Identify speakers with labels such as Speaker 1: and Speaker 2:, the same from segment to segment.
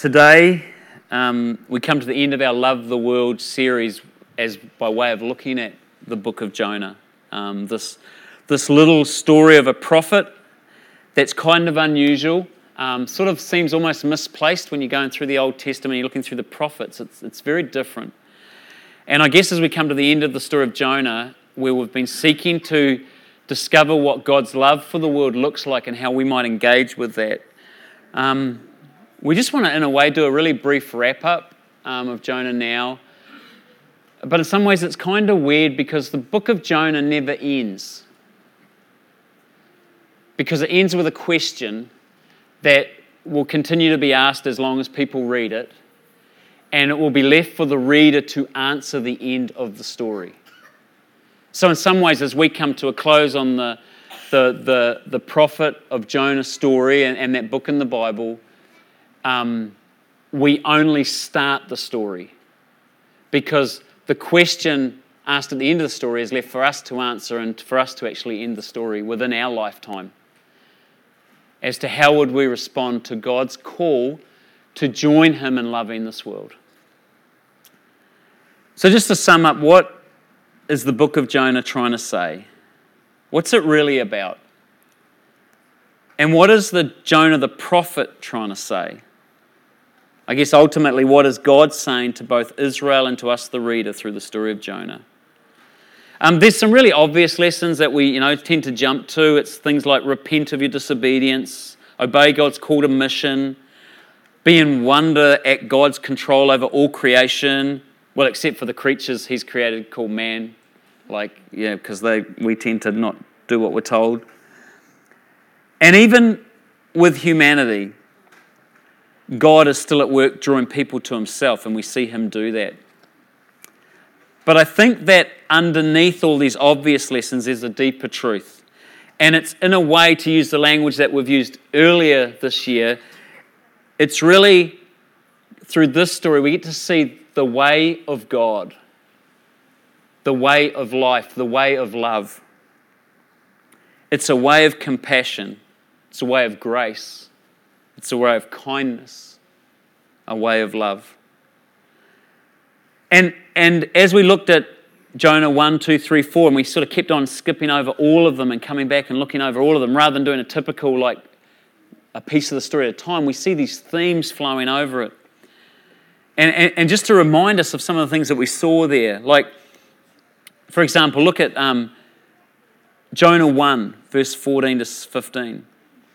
Speaker 1: Today, we come to the end of our Love the World series as by way of looking at the book of Jonah. This little story of a prophet that's kind of unusual, sort of seems almost misplaced when you're going through the Old Testament and you're looking through the prophets. It's very different. And I guess as we come to the end of the story of Jonah, where we've been seeking to discover what God's love for the world looks like and how we might engage with that, we just want to, in a way, do a really brief wrap-up of Jonah now. But in some ways it's kind of weird because the book of Jonah never ends. Because it ends with a question that will continue to be asked as long as people read it. And it will be left for the reader to answer the end of the story. So in some ways, as we come to a close on the prophet of Jonah's story and that book in the Bible, we only start the story because the question asked at the end of the story is left for us to answer and for us to actually end the story within our lifetime as to how would we respond to God's call to join Him in loving this world. So just to sum up, what is the book of Jonah trying to say? What's it really about? And what is the Jonah the prophet trying to say? I guess ultimately, what is God saying to both Israel and to us, the reader, through the story of Jonah? There's some really obvious lessons that we tend to jump to. It's things like repent of your disobedience, obey God's call to mission, be in wonder at God's control over all creation, well, except for the creatures He's created called man, because we tend to not do what we're told. And even with humanity, God is still at work drawing people to Himself, and we see Him do that. But I think that underneath all these obvious lessons is a deeper truth. And it's, in a way, to use the language that we've used earlier this year, it's really, through this story, we get to see the way of God, the way of life, the way of love. It's a way of compassion. It's a way of grace. It's a way of kindness, a way of love. And as we looked at Jonah 1, 2, 3, 4, and we sort of kept on skipping over all of them and coming back and looking over all of them, rather than doing a typical, a piece of the story at a time, we see these themes flowing over it. And just to remind us of some of the things that we saw there, for example, look at Jonah 1, verse 14 to 15.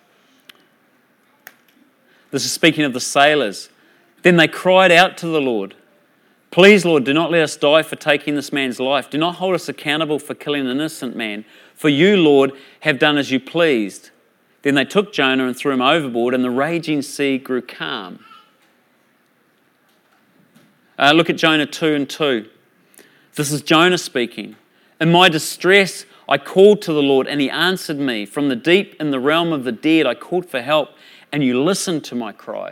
Speaker 1: This is speaking of the sailors. Then they cried out to the Lord, "Please, Lord, do not let us die for taking this man's life. Do not hold us accountable for killing an innocent man. For you, Lord, have done as you pleased." Then they took Jonah and threw him overboard, and the raging sea grew calm. Look at Jonah 2 and 2. This is Jonah speaking. "In my distress, I called to the Lord, and He answered me. From the deep in the realm of the dead, I called for help, and you listened to my cry."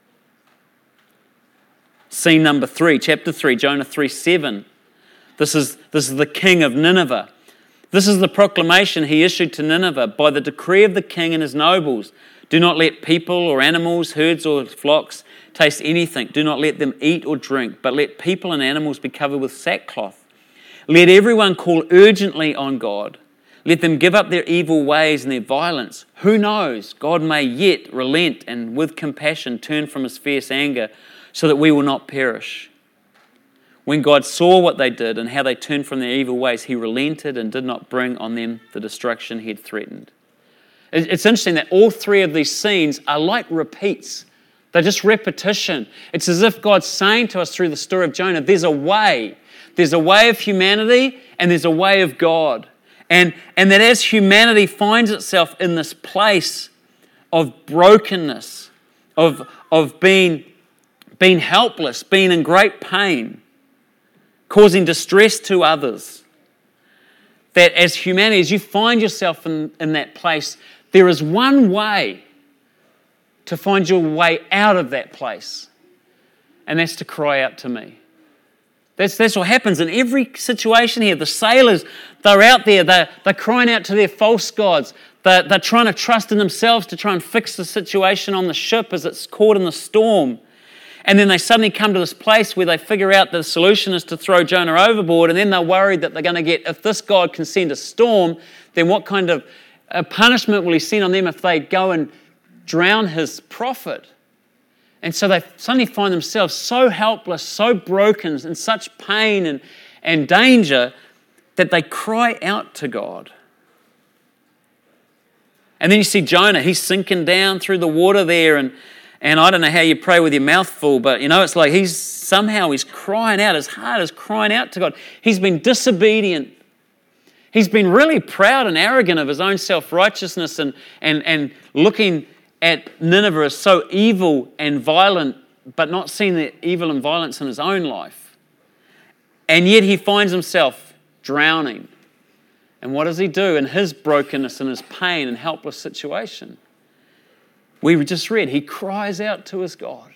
Speaker 1: Scene number 3, chapter 3, Jonah 3:7. This is the king of Nineveh. This is the proclamation he issued to Nineveh. "By the decree of the king and his nobles, do not let people or animals, herds or flocks taste anything. Do not let them eat or drink, but let people and animals be covered with sackcloth. Let everyone call urgently on God. Let them give up their evil ways and their violence. Who knows? God may yet relent and with compassion turn from His fierce anger so that we will not perish." When God saw what they did and how they turned from their evil ways, He relented and did not bring on them the destruction He had threatened. It's interesting that all three of these scenes are like repeats. They're just repetition. It's as if God's saying to us through the story of Jonah, there's a way. There's a way of humanity and there's a way of God. And that as humanity finds itself in this place of brokenness, of being helpless, being in great pain, causing distress to others, that as humanity, as you find yourself in that place, there is one way to find your way out of that place, and that's to cry out to me. That's what happens in every situation here. The sailors, they're out there, they're crying out to their false gods. They're trying to trust in themselves to try and fix the situation on the ship as it's caught in the storm. And then they suddenly come to this place where they figure out the solution is to throw Jonah overboard, and then they're worried that they're going to get, if this God can send a storm, then what kind of punishment will he send on them if they go and drown his prophet? And so they suddenly find themselves so helpless, so broken, in such pain and danger that they cry out to God. And then you see Jonah, he's sinking down through the water there, and I don't know how you pray with your mouth full, but it's like he's crying out, his heart is crying out to God. He's been disobedient. He's been really proud and arrogant of his own self-righteousness and looking at Nineveh as so evil and violent, but not seeing the evil and violence in his own life. And yet he finds himself drowning. And what does he do in his brokenness and his pain and helpless situation? We just read, he cries out to his God.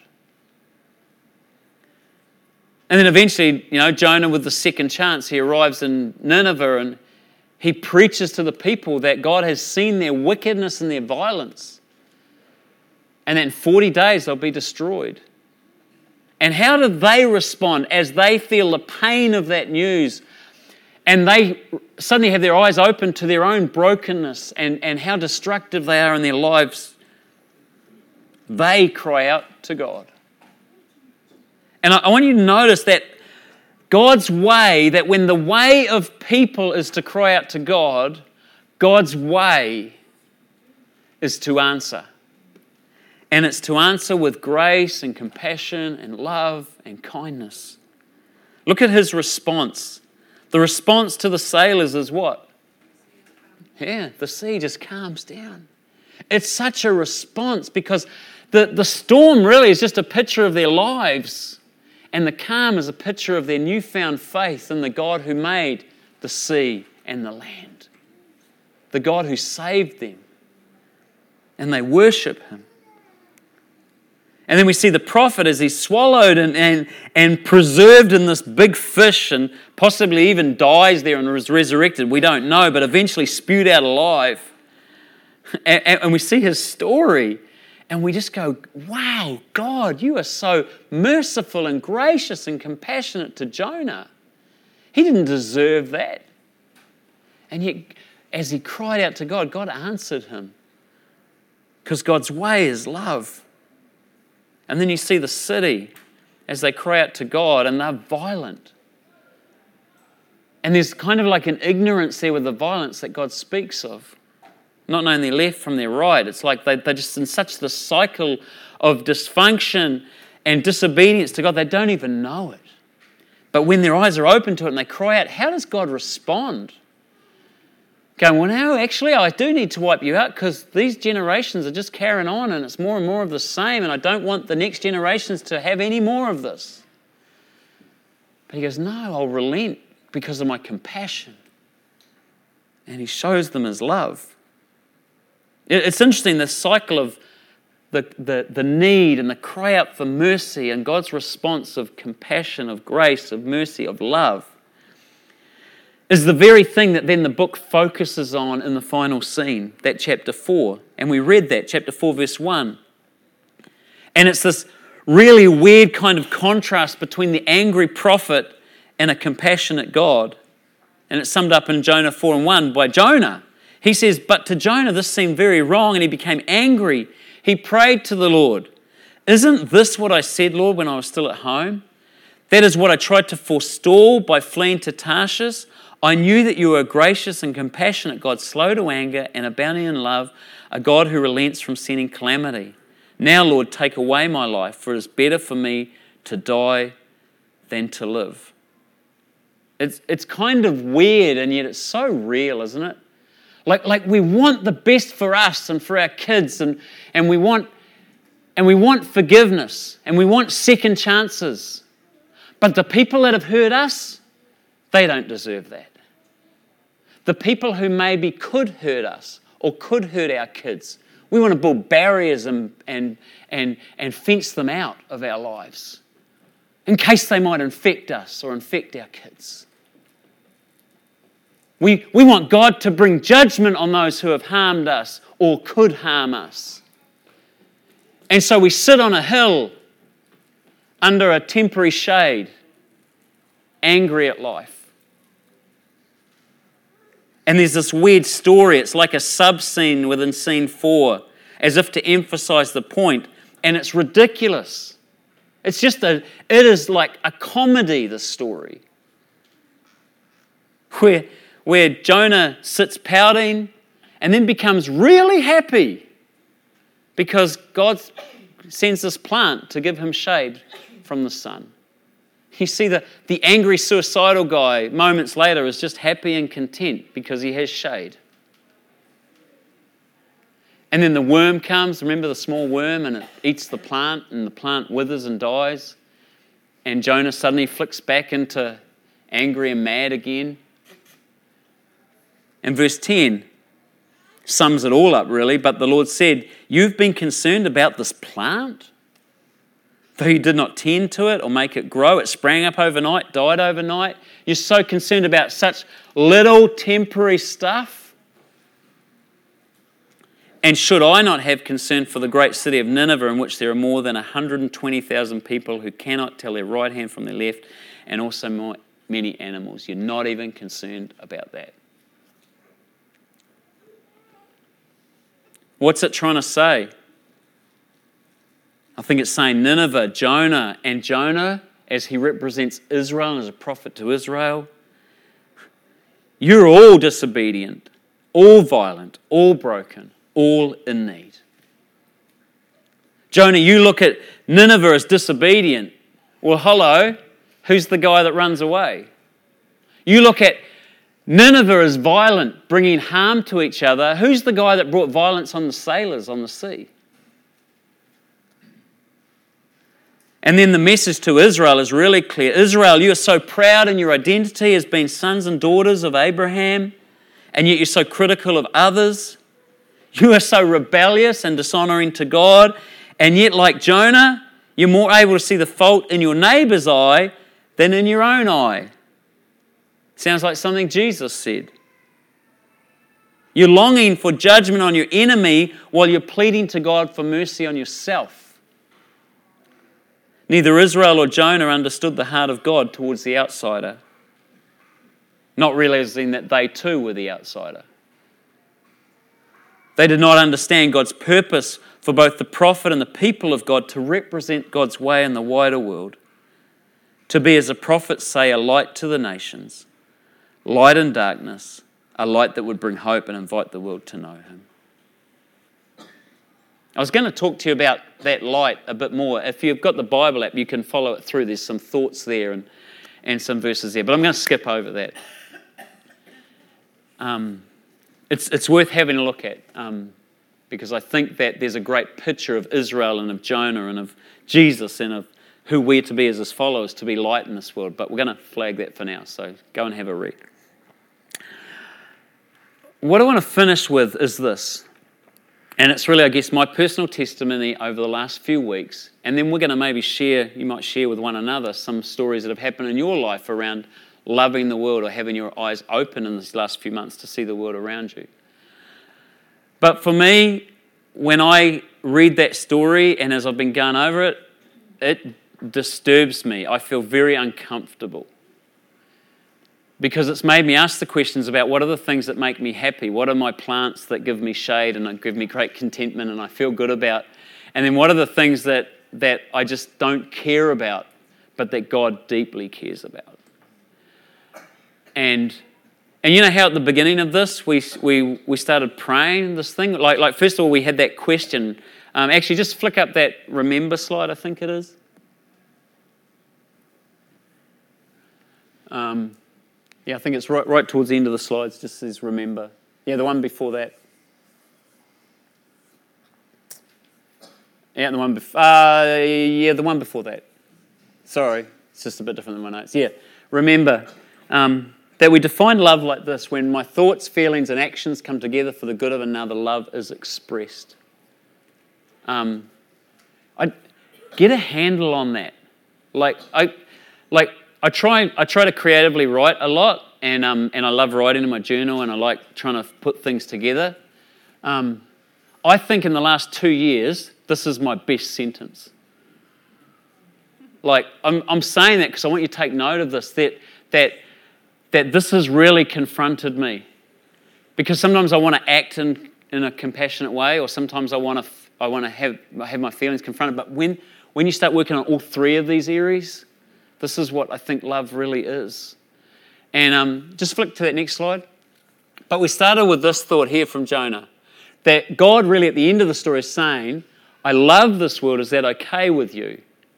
Speaker 1: And then eventually, Jonah with the second chance, he arrives in Nineveh and he preaches to the people that God has seen their wickedness and their violence. And that in 40 days they'll be destroyed. And how do they respond as they feel the pain of that news? And they suddenly have their eyes open to their own brokenness and how destructive they are in their lives. They cry out to God. And I want you to notice that God's way, that when the way of people is to cry out to God, God's way is to answer. And it's to answer with grace and compassion and love and kindness. Look at his response. The response to the sailors is what? Yeah, the sea just calms down. It's such a response because the storm really is just a picture of their lives, and the calm is a picture of their newfound faith in the God who made the sea and the land, the God who saved them, and they worship him. And then we see the prophet as he's swallowed and preserved in this big fish and possibly even dies there and is resurrected. We don't know, but eventually spewed out alive. And we see his story and we just go, wow, God, you are so merciful and gracious and compassionate to Jonah. He didn't deserve that. And yet, as he cried out to God, God answered him. Because God's way is love. And then you see the city as they cry out to God and they're violent. And there's kind of like an ignorance there with the violence that God speaks of. Not knowing their left from their right. It's like they're just in such the cycle of dysfunction and disobedience to God, they don't even know it. But when their eyes are open to it and they cry out, how does God respond? Going, well, no, actually, I do need to wipe you out because these generations are just carrying on and it's more and more of the same and I don't want the next generations to have any more of this. But he goes, no, I'll relent because of my compassion. And he shows them his love. It's interesting, this cycle of the need and the cry out for mercy and God's response of compassion, of grace, of mercy, of love is the very thing that then the book focuses on in the final scene, that chapter 4. And we read that, chapter 4, verse 1. And it's this really weird kind of contrast between the angry prophet and a compassionate God. And it's summed up in Jonah 4 and 1 by Jonah. He says, but to Jonah this seemed very wrong and he became angry. He prayed to the Lord. Isn't this what I said, Lord, when I was still at home? That is what I tried to forestall by fleeing to Tarshish. I knew that you were a gracious and compassionate God, slow to anger and abounding in love, a God who relents from sending calamity. Now, Lord, take away my life, for it is better for me to die than to live. It's kind of weird, and yet it's so real, isn't it? Like we want the best for us and for our kids, and we want forgiveness, and we want second chances. But the people that have hurt us, they don't deserve that. The people who maybe could hurt us or could hurt our kids, we want to build barriers and fence them out of our lives in case they might infect us or infect our kids. We want God to bring judgment on those who have harmed us or could harm us. And so we sit on a hill under a temporary shade, angry at life. And there's this weird story. It's like a sub-scene within scene 4, as if to emphasize the point. And it's ridiculous. It is like a comedy, this story. Where Jonah sits pouting and then becomes really happy because God sends this plant to give him shade from the sun. You see the angry suicidal guy moments later is just happy and content because he has shade. And then the worm comes, remember the small worm, and it eats the plant and the plant withers and dies. And Jonah suddenly flicks back into angry and mad again. And verse 10 sums it all up really, but the Lord said, "You've been concerned about this plant? Though you did not tend to it or make it grow, it sprang up overnight, died overnight. You're so concerned about such little temporary stuff. And should I not have concern for the great city of Nineveh, in which there are more than 120,000 people who cannot tell their right hand from their left, and also many animals?" You're not even concerned about that. What's it trying to say? I think it's saying Nineveh, Jonah, and Jonah, as he represents Israel and as a prophet to Israel, you're all disobedient, all violent, all broken, all in need. Jonah, you look at Nineveh as disobedient. Well, hello, who's the guy that runs away? You look at Nineveh as violent, bringing harm to each other. Who's the guy that brought violence on the sailors on the sea? And then the message to Israel is really clear. Israel, you are so proud in your identity as being sons and daughters of Abraham, and yet you're so critical of others. You are so rebellious and dishonoring to God, and yet like Jonah, you're more able to see the fault in your neighbour's eye than in your own eye. Sounds like something Jesus said. You're longing for judgment on your enemy while you're pleading to God for mercy on yourself. Neither Israel or Jonah understood the heart of God towards the outsider, not realizing that they too were the outsider. They did not understand God's purpose for both the prophet and the people of God to represent God's way in the wider world, to be, as the prophets say, a light to the nations, light in darkness, a light that would bring hope and invite the world to know him. I was going to talk to you about that light a bit more. If you've got the Bible app, you can follow it through. There's some thoughts there and some verses there, but I'm going to skip over that. It's worth having a look at because I think that there's a great picture of Israel and of Jonah and of Jesus and of who we're to be as his followers, to be light in this world. But we're going to flag that for now, so go and have a read. What I want to finish with is this, and it's really, I guess, my personal testimony over the last few weeks, and then we're going to maybe you might share with one another some stories that have happened in your life around loving the world or having your eyes open in these last few months to see the world around you. But for me, when I read that story and as I've been going over it, it disturbs me. I feel very uncomfortable because it's made me ask the questions about what are the things that make me happy? What are my plants that give me shade and give me great contentment and I feel good about? And then what are the things that I just don't care about but that God deeply cares about? And you know how at the beginning of this we started praying this thing? Like first of all we had that question. Actually just flick up that remember slide, I think it is. Yeah, I think it's right towards the end of the slides, just says remember. Yeah, the one before that. Yeah, the one before that. Sorry, it's just a bit different than my notes. Yeah, remember that we define love like this: when my thoughts, feelings, and actions come together for the good of another, love is expressed. I get a handle on that. I try to creatively write a lot, and I love writing in my journal, and I like trying to put things together. I think in the last 2 years, this is my best sentence. Like, I'm saying that because I want you to take note of this, that this has really confronted me. Because sometimes I want to act in a compassionate way, or sometimes I want to have my feelings confronted. But when you start working on all three of these areas, this is what I think love really is. And just flick to that next slide. But we started with this thought here from Jonah, that God really at the end of the story is saying, I love this world, is that okay with you?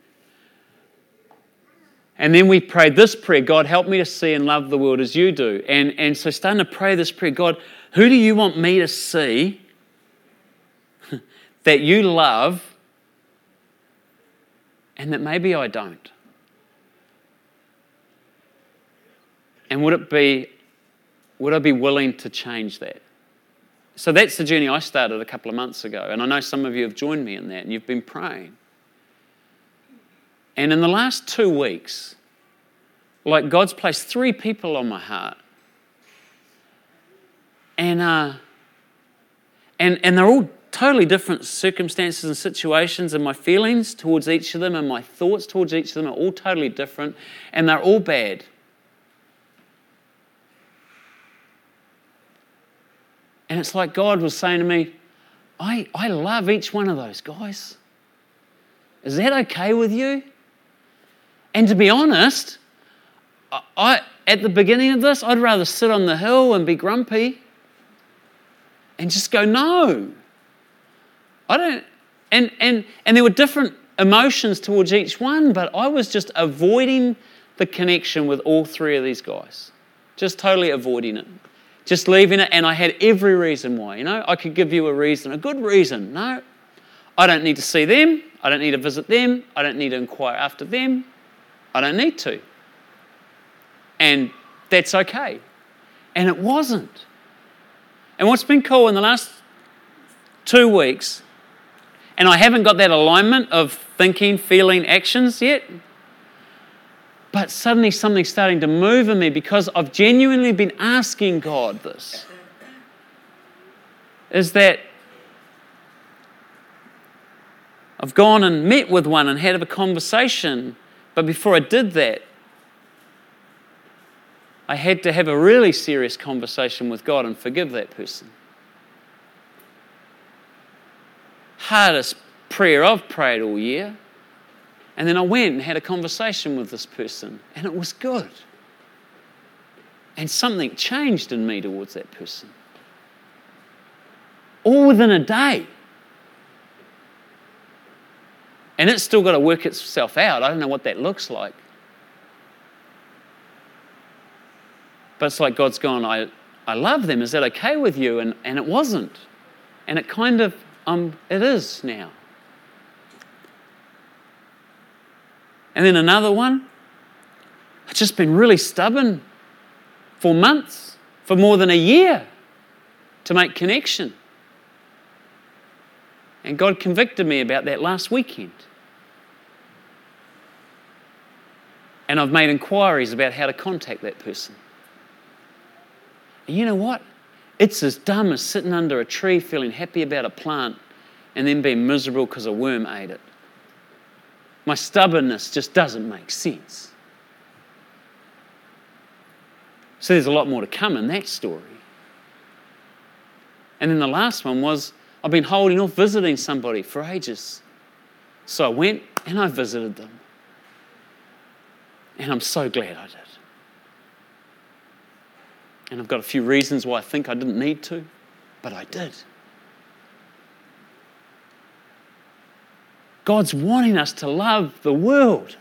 Speaker 1: And then we prayed this prayer, God, help me to see and love the world as you do. And so starting to pray this prayer, God, who do you want me to see that you love and that maybe I don't? And would I be willing to change that? So that's the journey I started a couple of months ago. And I know some of you have joined me in that and you've been praying. And in the last 2 weeks, like God's placed 3 people on my heart. And they're all totally different circumstances and situations, and my feelings towards each of them and my thoughts towards each of them are all totally different, and they're all bad. And it's like God was saying to me, I love each one of those guys. Is that okay with you? And to be honest, at the beginning of this, I'd rather sit on the hill and be grumpy and just go, no. I don't, and there were different emotions towards each one, but I was just avoiding the connection with all 3 of these guys. Just totally avoiding it. Just leaving it, and I had every reason why. I could give you a reason, a good reason. No, I don't need to see them. I don't need to visit them. I don't need to inquire after them. I don't need to. And that's okay. And it wasn't. And what's been cool in the last 2 weeks, and I haven't got that alignment of thinking, feeling, actions yet, but suddenly something's starting to move in me because I've genuinely been asking God this. Is that I've gone and met with one and had a conversation, but before I did that, I had to have a really serious conversation with God and forgive that person. Hardest prayer I've prayed all year. And then I went and had a conversation with this person, and it was good. And something changed in me towards that person. All within a day. And it's still got to work itself out. I don't know what that looks like. But it's like God's gone, I love them. Is that okay with you? And it wasn't. And it kind of, it is now. And then another one, I've just been really stubborn for months, for more than a year, to make connection. And God convicted me about that last weekend. And I've made inquiries about how to contact that person. And you know what? It's as dumb as sitting under a tree feeling happy about a plant and then being miserable because a worm ate it. My stubbornness just doesn't make sense. So there's a lot more to come in that story. And then the last one was, I've been holding off visiting somebody for ages. So I went and I visited them. And I'm so glad I did. And I've got a few reasons why I think I didn't need to, but I did. God's wanting us to love the world.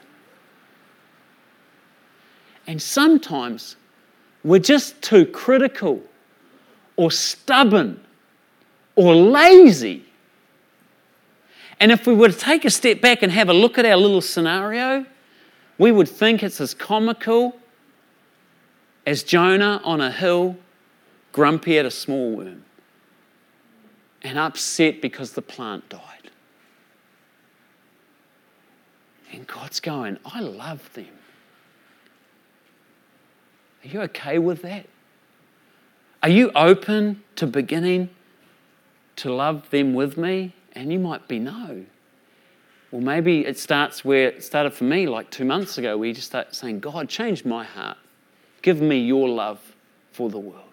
Speaker 1: And sometimes we're just too critical or stubborn or lazy. And if we were to take a step back and have a look at our little scenario, we would think it's as comical as Jonah on a hill, grumpy at a small worm, and upset because the plant died. And God's going, I love them. Are you okay with that? Are you open to beginning to love them with me? And you might be no. Well, maybe it starts where it started for me like 2 months ago, where you just start saying, God, change my heart. Give me your love for the world.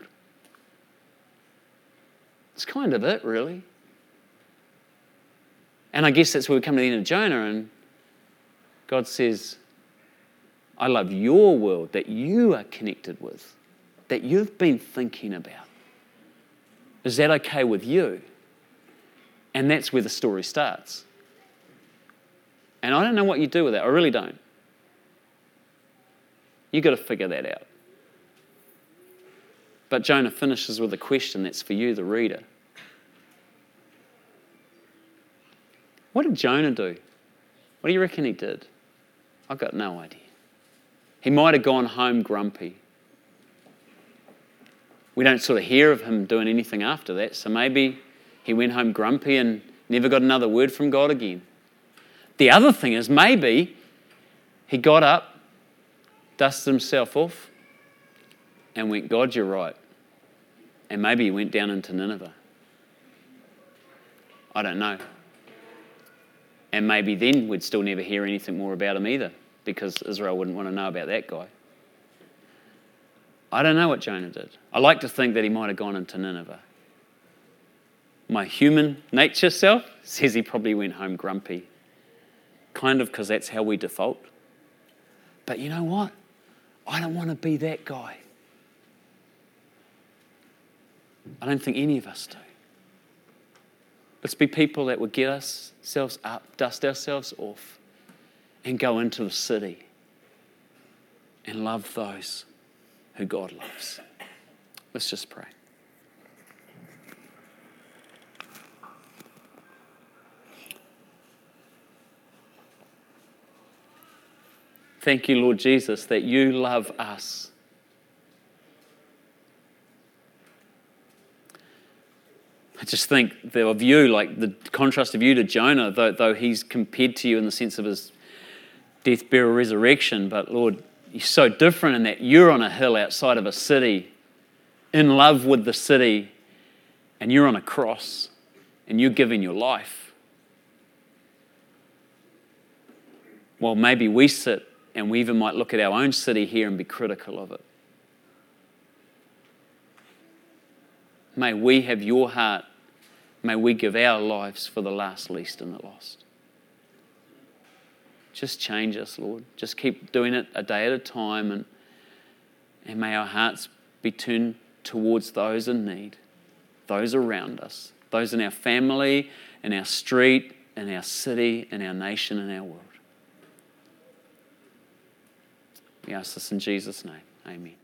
Speaker 1: It's kind of it, really. And I guess that's where we come to the end of Jonah, and God says, I love your world that you are connected with, that you've been thinking about. Is that okay with you? And that's where the story starts. And I don't know what you do with that. I really don't. You've got to figure that out. But Jonah finishes with a question that's for you, the reader. What did Jonah do? What do you reckon he did? I've got no idea. He might have gone home grumpy. We don't sort of hear of him doing anything after that, so maybe he went home grumpy and never got another word from God again. The other thing is maybe he got up, dusted himself off, and went, God, you're right. And maybe he went down into Nineveh. I don't know. And maybe then we'd still never hear anything more about him either, because Israel wouldn't want to know about that guy. I don't know what Jonah did. I like to think that he might have gone into Nineveh. My human nature self says he probably went home grumpy, kind of because that's how we default. But you know what? I don't want to be that guy. I don't think any of us do. Let's be people that would get ourselves up, dust ourselves off, and go into the city and love those who God loves. Let's just pray. Thank you, Lord Jesus, that you love us. I just think that of you, like the contrast of you to Jonah, though he's compared to you in the sense of his death, burial, resurrection, but Lord, you're so different in that you're on a hill outside of a city, in love with the city, and you're on a cross, and you're giving your life. Well, maybe we sit and we even might look at our own city here and be critical of it. May we have your heart. May we give our lives for the last, least, and the lost. Just change us, Lord. Just keep doing it a day at a time, and may our hearts be turned towards those in need, those around us, those in our family, in our street, in our city, in our nation, in our world. We ask this in Jesus' name. Amen.